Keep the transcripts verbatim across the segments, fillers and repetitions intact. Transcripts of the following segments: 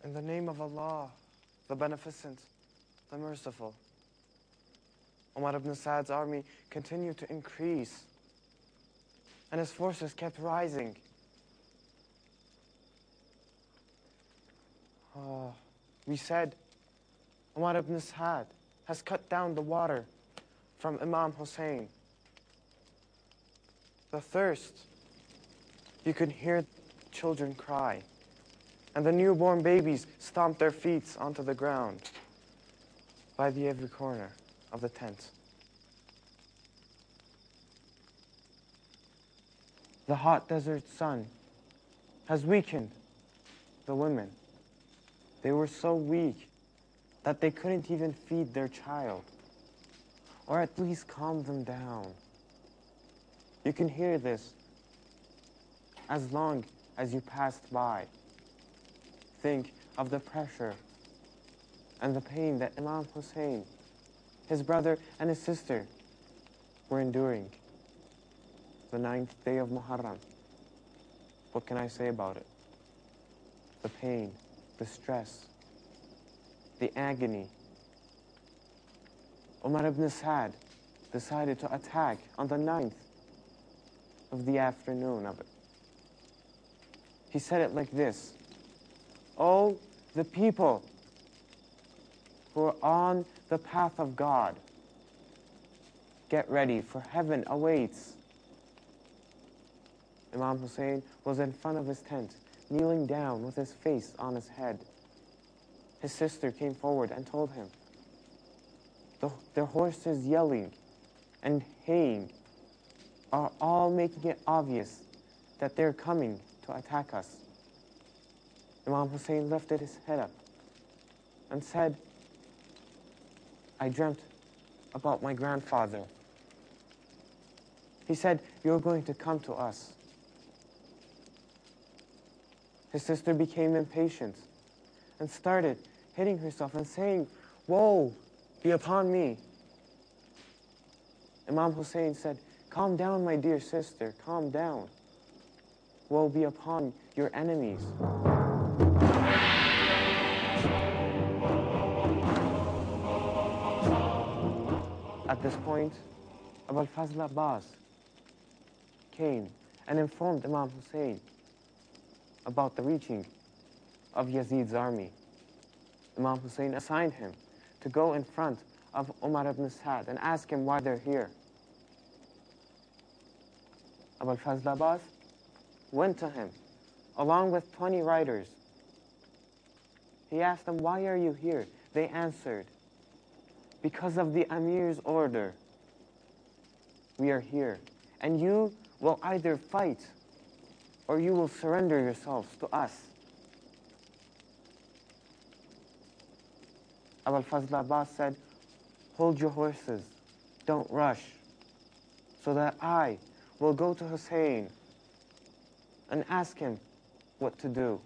In the name of Allah, the Beneficent, the Merciful. Umar ibn Sa'd's army continued to increase, and his forces kept rising. Oh, we said, Umar ibn Sa'd has cut down the water from Imam Hussein. The thirst, you could hear children cry, and the newborn babies stomp their feet onto the ground by the every corner of the tent. The hot desert sun has weakened the women. They were so weak that they couldn't even feed their child, or at least calm them down. You can hear this as long as you passed by. Think of the pressure and the pain that Imam Hussein, his brother and his sister were enduring. The ninth day of Muharram. What can I say about it? The pain, the stress, the agony. Umar ibn Sa'd decided to attack on the ninth of the afternoon of it. He said it like this: "Oh, the people who are on the path of God, get ready, for heaven awaits." Imam Hussein was in front of his tent, kneeling down with his face on his head. His sister came forward and told him, the, their horses yelling and haying are all making it obvious that they're coming to attack us. Imam Hussein lifted his head up and said, "I dreamt about my grandfather. He said, you're going to come to us." His sister became impatient and started hitting herself and saying, "Woe be upon me." Imam Hussein said, "Calm down, my dear sister, calm down. Woe be upon your enemies." At this point, Abu al-Fazl Abbas came and informed Imam Hussein about the reaching of Yazid's army. Imam Hussein assigned him to go in front of Umar ibn Sa'd and ask him why they're here. Abu al-Fazl Abbas went to him along with twenty riders. He asked them, "Why are you here?" They answered, "Because of the Amir's order, we are here, and you will either fight or you will surrender yourselves to us." Abu al-Fazl Abbas said, "Hold your horses, don't rush, so that I will go to Hussein and ask him what to do."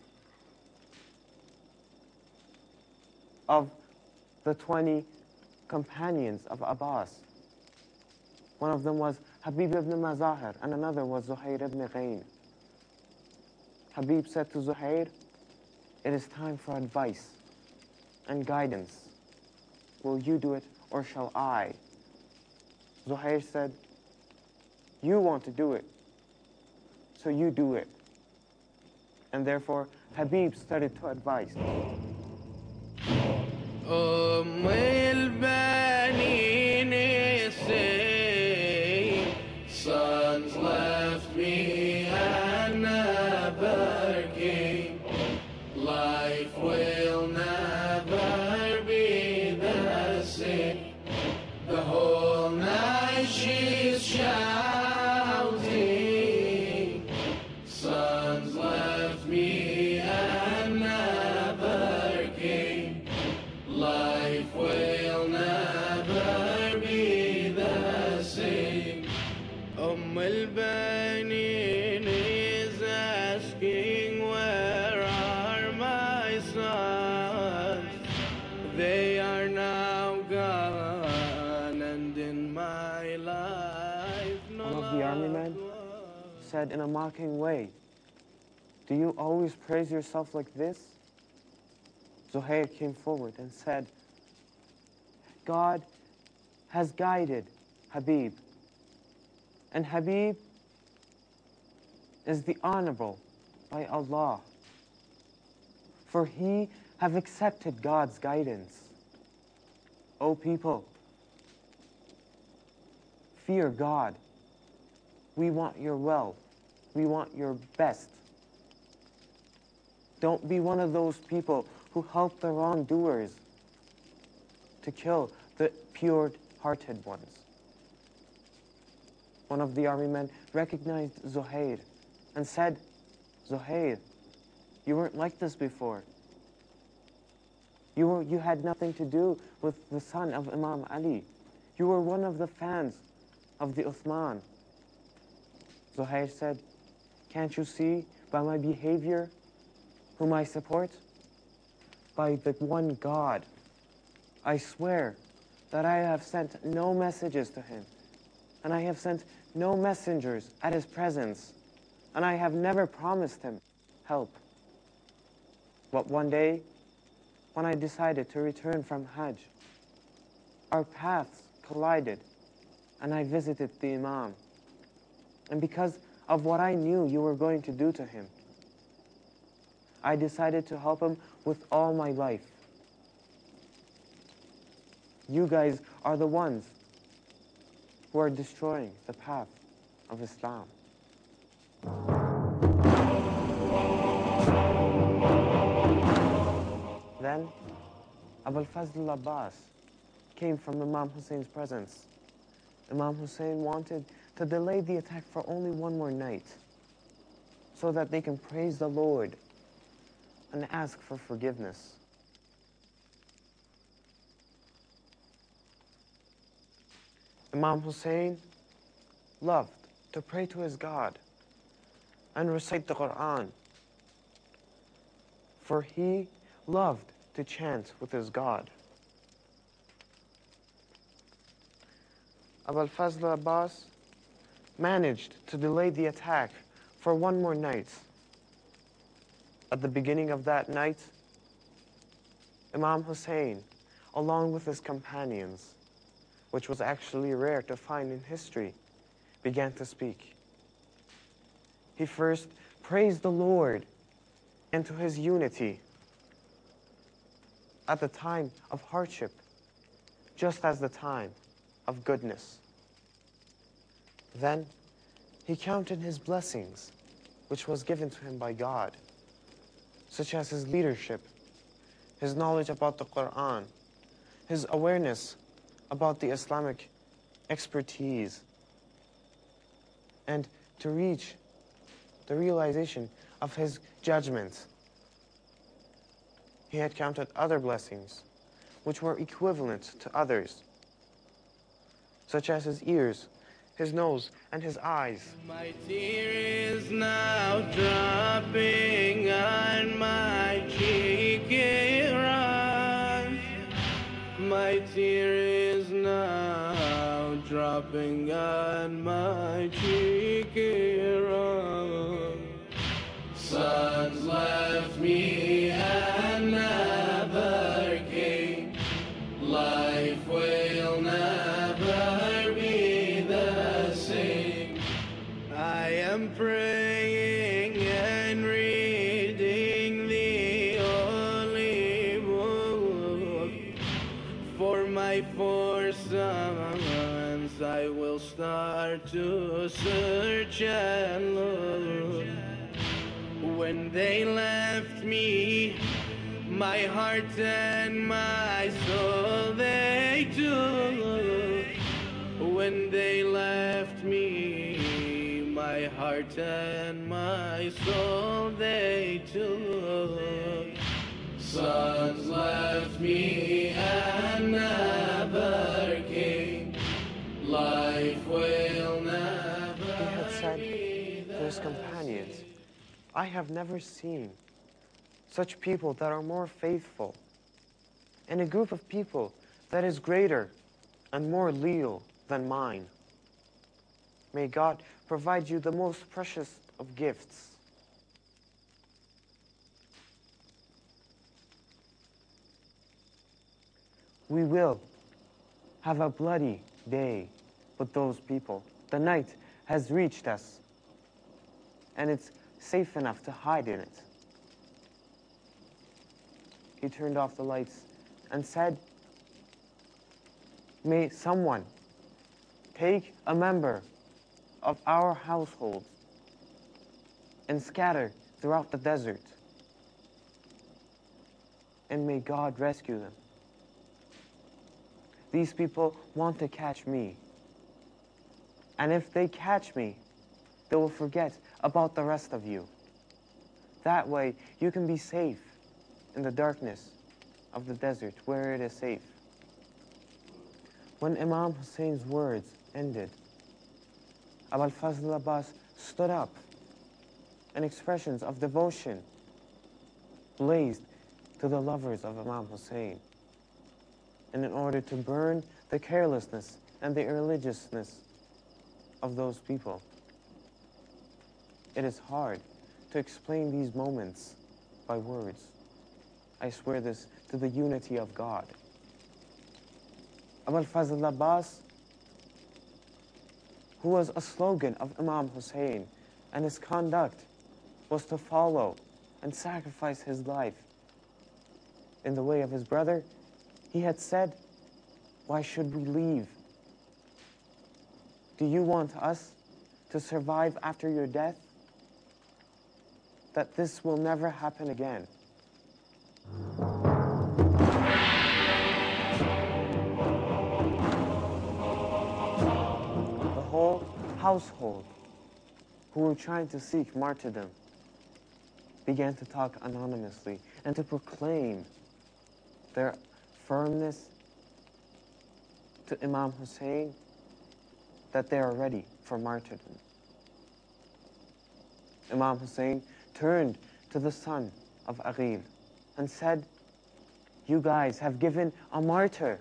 Of the twenty companions of Abbas, one of them was Habib ibn Mazahir and another was Zuhair ibn Ghayn. Habib said to Zuhair, "It is time for advice and guidance. Will you do it or shall I?" Zuhair said, "You want to do it, so you do it." And therefore, Habib started to advise. Sons left me and never came. Life will never be the same. The whole night she's shouting. Sons left me and never came. Life will never be the same. Umm al-Banin is asking, where are my sons? They are now gone, and in my life no One of the army men said in a mocking way, "Do you always praise yourself like this? Zuhair came forward and said, God has guided Habib, and Habib is the honorable by Allah, for he have accepted God's guidance. O people, fear God. We want your well. We want your best. Don't be one of those people who help the wrongdoers to kill the pure-hearted ones. One of the army men recognized Zuhair and said, Zuhair, you weren't like this before. You, were, you had nothing to do with the son of Imam Ali. You were one of the fans of the Uthman. Zuhair said, can't you see by my behavior whom I support? By the one God, I swear that I have sent no messages to him, and I have sent no messengers at his presence, and I have never promised him help. But one day, when I decided to return from Hajj, our paths collided, and I visited the Imam. And because of what I knew you were going to do to him, I decided to help him with all my life. You guys are the ones who are destroying the path of Islam. Then, Abu al-Fazl Abbas came from Imam Hussein's presence. Imam Hussein wanted to delay the attack for only one more night, so that they can praise the Lord and ask for forgiveness. Imam Hussein loved to pray to his God and recite the Quran, for he loved to chant with his God. Abu al-Fazl Abbas managed to delay the attack for one more night. At the beginning of that night, Imam Hussein, along with his companions, which was actually rare to find in history, began to speak. He first praised the Lord and to his unity at the time of hardship, just as the time of goodness. Then he counted his blessings, which was given to him by God, such as his leadership, his knowledge about the Quran, his awareness about the Islamic expertise, and to reach the realization of his judgment. He had counted other blessings, which were equivalent to others, such as his ears, his nose, and his eyes. My tear is now dropping on my cheek, it runs. My tear is now dropping on my cheek, it runs. Sons left me and never came. Life will never be the same. I am praying and reading the holy book. For my four sons I will start to search and look. When they left me, my heart and my soul they took. When they left me, my heart and my soul they took. Sons left me and never came. Life will never He had said be to his companions, I have never seen such people that are more faithful, and a group of people that is greater and more leal than mine. May God provide you the most precious of gifts. We will have a bloody day with those people. The night has reached us, and it's safe enough to hide in it. He turned off the lights and said, may someone take a member of our household and scatter throughout the desert, and may God rescue them. These people want to catch me, and if they catch me, they will forget about the rest of you. That way, you can be safe in the darkness of the desert where it is safe. When Imam Hussein's words ended, Abu al-Fazl Abbas stood up, and expressions of devotion blazed to the lovers of Imam Hussein. And in order to burn the carelessness and the irreligiousness of those people, it is hard to explain these moments by words. I swear this to the unity of God. Abu al-Fazl Abbas, who was a slogan of Imam Hussein, and his conduct was to follow and sacrifice his life in the way of his brother, he had said, why should we leave? Do you want us to survive after your death? That this will never happen again. The whole household who were trying to seek martyrdom began to talk anonymously and to proclaim their firmness to Imam Hussein that they are ready for martyrdom. Imam Hussein turned to the son of Aqil and said, you guys have given a martyr,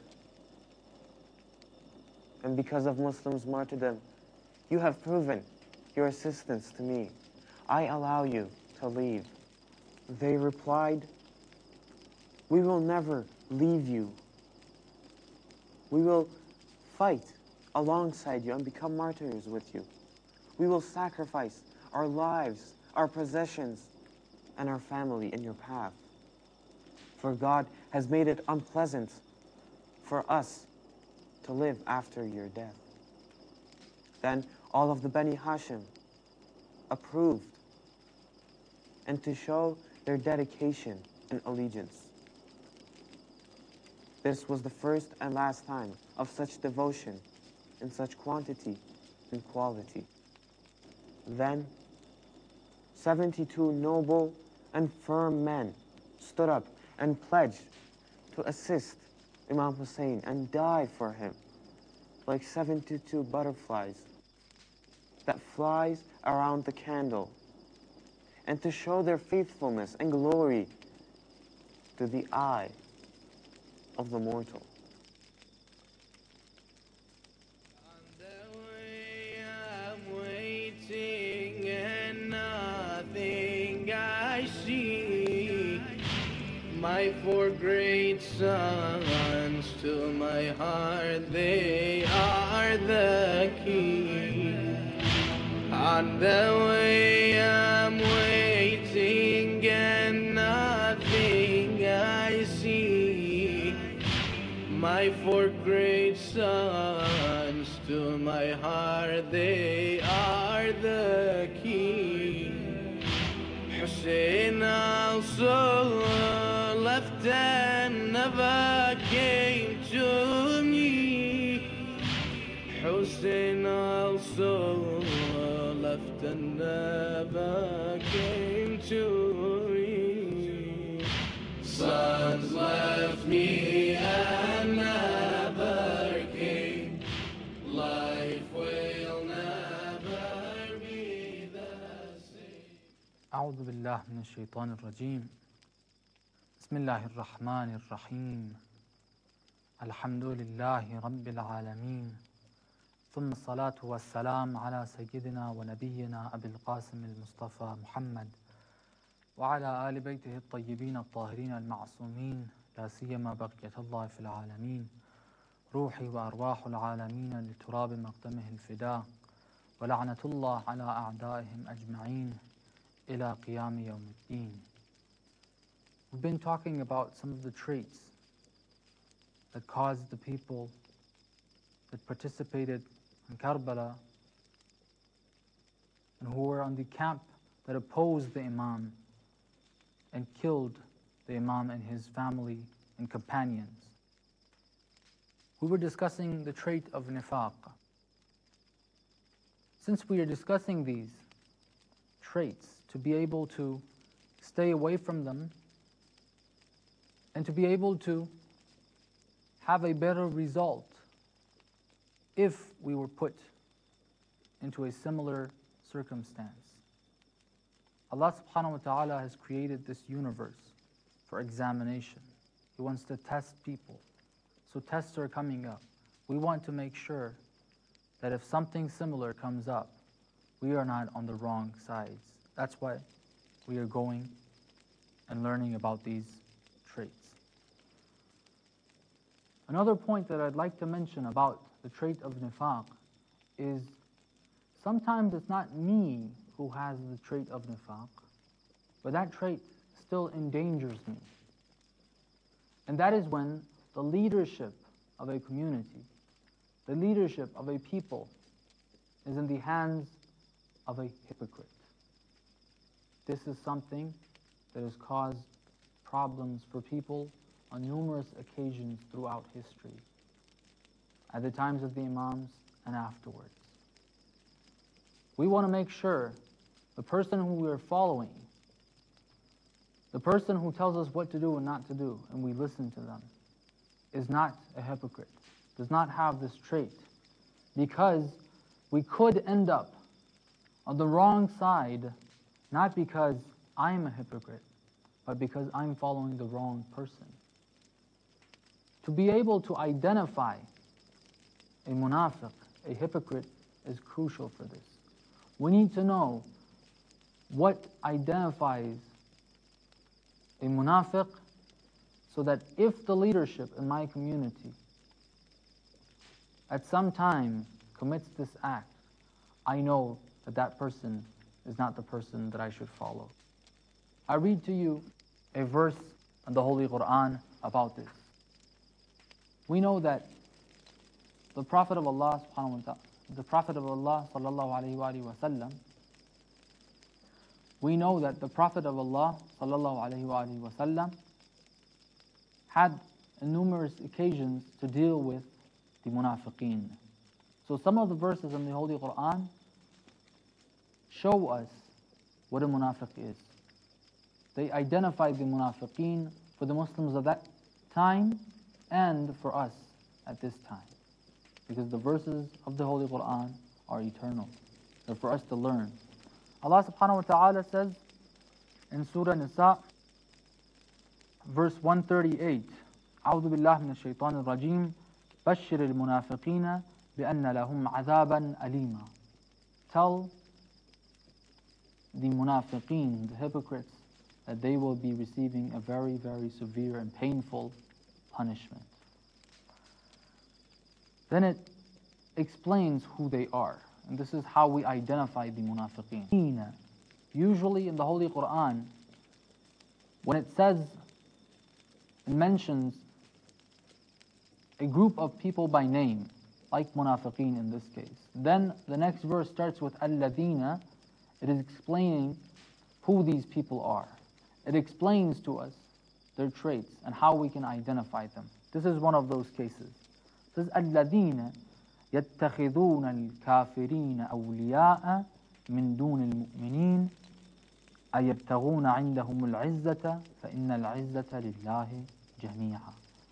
and because of Muslims' martyrdom, you have proven your assistance to me. I allow you to leave. They replied, we will never leave you. We will fight alongside you and become martyrs with you. We will sacrifice our lives, our possessions, and our family in your path. For God has made it unpleasant for us to live after your death. Then all of the Bani Hashim approved, and to show their dedication and allegiance. This was the first and last time of such devotion in such quantity and quality. Then seventy-two noble and firm men stood up and pledged to assist Imam Hussein and die for him, like seventy-two butterflies that flies around the candle, and to show their faithfulness and glory to the eye of the mortal. On the way I'm waiting and nothing I see. My four great sons to my heart, they are the key. On the way I'm waiting and nothing I see. My four great sons to my heart, they are the key. Hussein also left and never came to me. Hussein also left and never came to me. Sons left me and never came. Life will never be the same. أعوذ بالله من الشيطان الرجيم. بسم الله الرحمن الرحيم. الحمد لله رب العالمين، ثم الصلاة والسلام على سيدنا ونبينا أبي القاسم المصطفى محمد وعلى آل بيته الطيبين الطاهرين المعصومين لا سيما بقية الله في العالمين روحي وأرواح العالمين لتراب مقدمه الفداء ولعنة الله على أعدائهم أجمعين إلى قيام يوم الدين. We've been talking about some of the traits that caused the people that participated in Karbala and who were on the camp that opposed the Imam and killed the Imam and his family and companions. We were discussing the trait of nifaq. Since we are discussing these traits, to be able to stay away from them and to be able to have a better result if we were put into a similar circumstance. Allah subhanahu wa ta'ala has created this universe for examination. He wants to test people. So tests are coming up. We want to make sure that if something similar comes up, we are not on the wrong sides. That's why we are going and learning about these traits. Another point that I'd like to mention about the trait of nifaq is sometimes it's not me who has the trait of nifaq, but that trait still endangers me. And that is when the leadership of a community, the leadership of a people is in the hands of a hypocrite. This is something that has caused problems for people on numerous occasions throughout history, at the times of the Imams and afterwards. We want to make sure the person who we are following, the person who tells us what to do and not to do, and we listen to them, is not a hypocrite, does not have this trait, because we could end up on the wrong side, not because I'm a hypocrite, but because I'm following the wrong person. To be able to identify a munafiq, a hypocrite, is crucial for this. We need to know what identifies a munafiq, so that if the leadership in my community at some time commits this act, I know that that person is not the person that I should follow. I read to you a verse in the Holy Quran about this. We know that the Prophet of Allah subhanahu wa ta'ala, the Prophet of Allah sallallahu alayhi wa, wa sallam, we know that the Prophet of Allah sallallahu alayhi wa, wa sallam had numerous occasions to deal with the munafiqeen. So some of the verses in the Holy Quran show us what a munafiq is. They identified the munafiqeen for the Muslims of that time and for us at this time, because the verses of the Holy Quran are eternal. They're for us to learn. Allah subhanahu wa ta'ala says in Surah Nisa, verse one thirty-eight, أعوذ بالله من الشيطان الرجيم بشر المنافقين بأن لهم عذابا أليما. Tell the munafiqeen, the hypocrites, that they will be receiving a very, very severe and painful punishment. Then it explains who they are. And this is how we identify the munafiqeen. Usually in the Holy Quran, when it says and mentions a group of people by name, like munafiqeen in this case, then the next verse starts with alladhina. It is explaining who these people are. It explains to us their traits and how we can identify them. This is one of those cases. It says alladhina يتخذون الكافرين أولياء من دون المؤمنين أيبتغون عندهم العزة فإن العزة لله جميعا.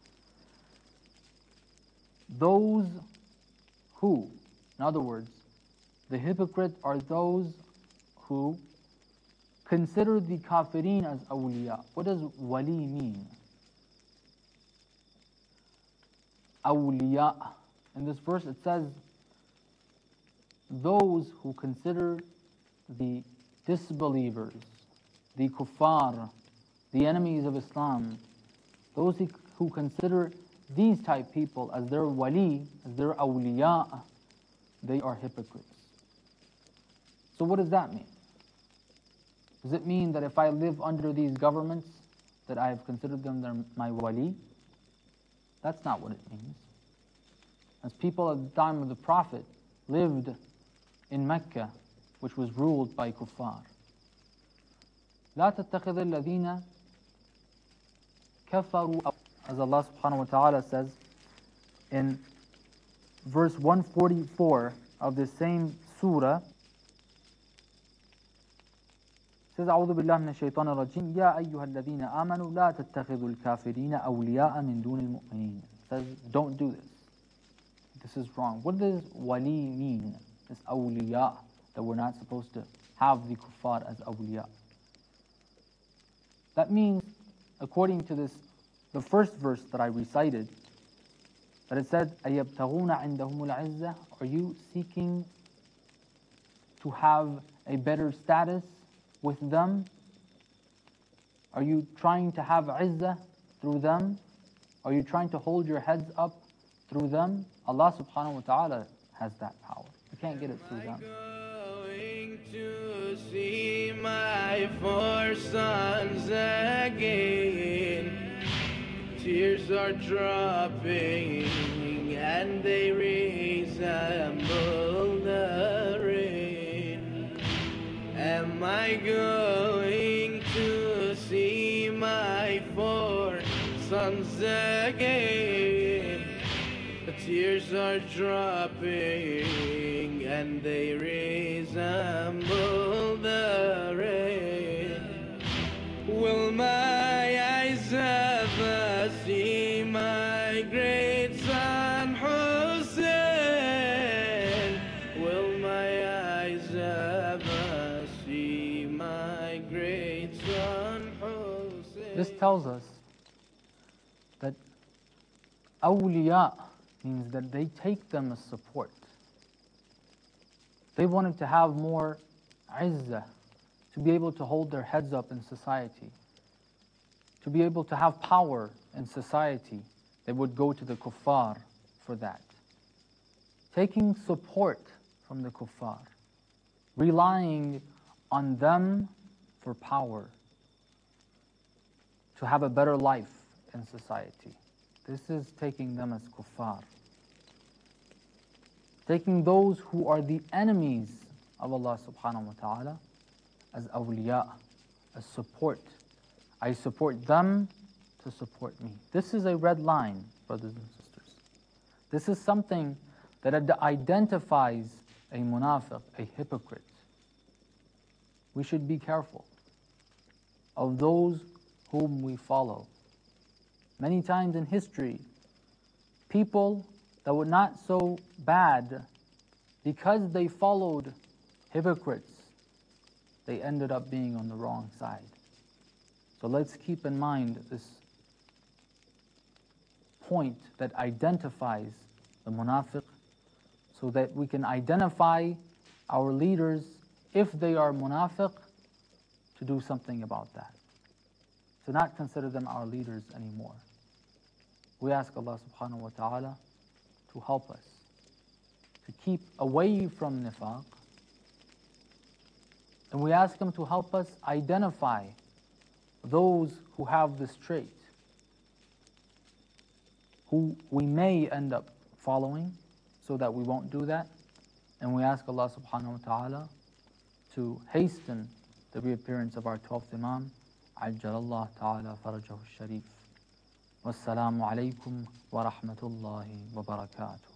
Those who, in other words, the hypocrite are those who consider the kafirin as awliya. What does wali mean? Awliya. In this verse it says, those who consider the disbelievers the kuffar, the enemies of Islam, those who consider these type people as their wali, as their awliya, they are hypocrites. So what does that mean? Does it mean that if I live under these governments, that I have considered them their, my wali? That's not what it means. As people at the time of the Prophet lived in Mecca, which was ruled by kuffar. لا تتخذ الذين كفروا, as Allah subhanahu wa ta'ala says in verse one forty-four of the same surah, says أعوذ بالله من الشيطان الرجيم يا أيها الذين آمنوا لا تتخذوا الكافرين أولياء من دون المؤمنين. It says don't do this. This is wrong. What does wali mean? This awliya, that we're not supposed to have the kuffar as awliya. That means, according to this, the first verse that I recited, that it said, أَيَبْتَغُونَ عِنْدَهُمُ الْعِزَّةِ, are you seeking to have a better status with them? Are you trying to have izzah through them? Are you trying to hold your heads up through them? Allah subhanahu wa ta'ala has that power. You can't get it through them. Going to see my four sons again. Tears are dropping and they resemble the rain. Am I going to see my four sons again? The tears are dropping and they resemble the rain. Will my eyes ever see my great son Hussein? Will my eyes ever see my great son Hussein? This tells us that awliya means that they take them as support. They wanted to have more izzah, to be able to hold their heads up in society, to be able to have power in society. They would go to the kuffar for that. Taking support from the kuffar, relying on them for power, to have a better life in society. This is taking them as kuffar. Taking those who are the enemies of Allah subhanahu wa ta'ala as awliya, as support. I support them to support me. This is a red line, brothers and sisters. This is something that identifies a munafiq, a hypocrite. We should be careful of those whom we follow. Many times in history, people that were not so bad, because they followed hypocrites, they ended up being on the wrong side. So let's keep in mind this point that identifies the munafiq, so that we can identify our leaders, if they are munafiq, to do something about that. To not consider them our leaders anymore. We ask Allah subhanahu wa ta'ala to help us, to keep away from nifaq, and we ask Him to help us identify those who have this trait, who we may end up following, so that we won't do that. And we ask Allah subhanahu wa ta'ala to hasten the reappearance of our twelfth Imam, عجل الله تعالى فرجه الشريف. والسلام عليكم ورحمة الله وبركاته.